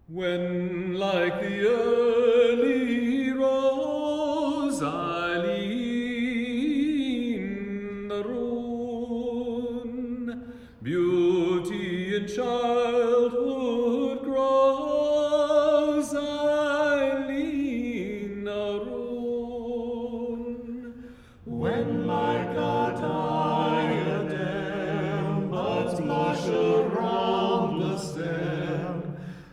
When, like the early rose, I lean the rune, beauty in childhood grows, I lean a rune. When my God